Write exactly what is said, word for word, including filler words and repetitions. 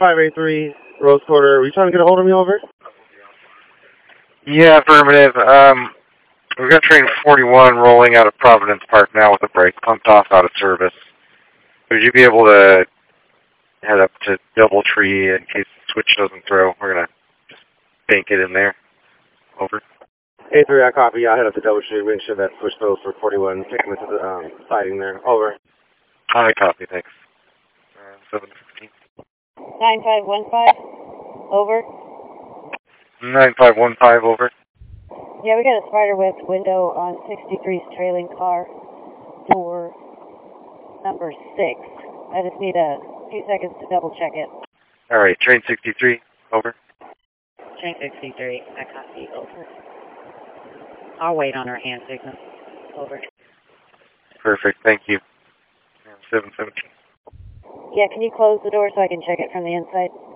five eight three, Rose Quarter. Were you trying to get a hold of me, over? Yeah, affirmative. Um, we've got train forty-one rolling out of Providence Park now with the brake pumped off out of service. Would you be able to head up to Doubletree in case the switch doesn't throw? We're going to just bank it in there. Over. eight three, I copy. I'll head up to Doubletree, make sure that switch throws for forty-one. Take me to the um, siding there. Over. I copy, thanks. Uh, seven fifteen. nine five one five, over. nine five one five, over. Yeah, we got a spider web window on sixty-three's trailing car, door number six. I just need a few seconds to double check it. All right, train sixty-three, over. Train sixty-three, I copy, over. I'll wait on her hand signal, over. Perfect, thank you. seven seventeen. Yeah, can you close the door so I can check it from the inside?